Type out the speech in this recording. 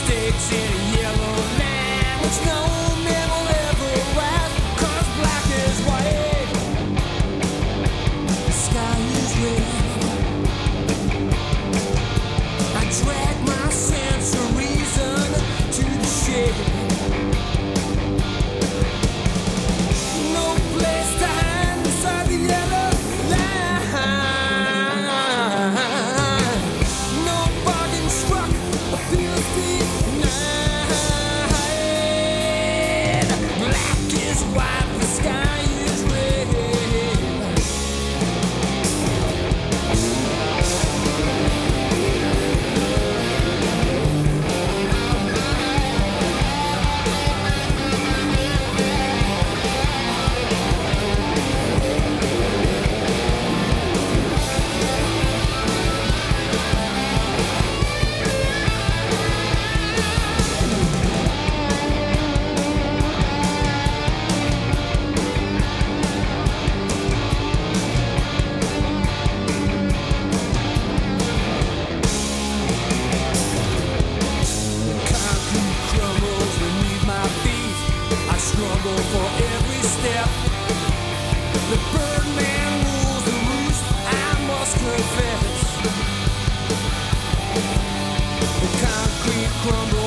sticks in a yellow line, which no man will ever rise, 'cause black is white, the sky is red. I drag my sense of reason to the shed. No place to hide inside the yellow line. No bargain struck, a filthy night. Black is white, the sky is red. Concrete crumbles beneath my feet. I struggle for every step. The Birdman rules the roost, I must confess. The concrete crumbles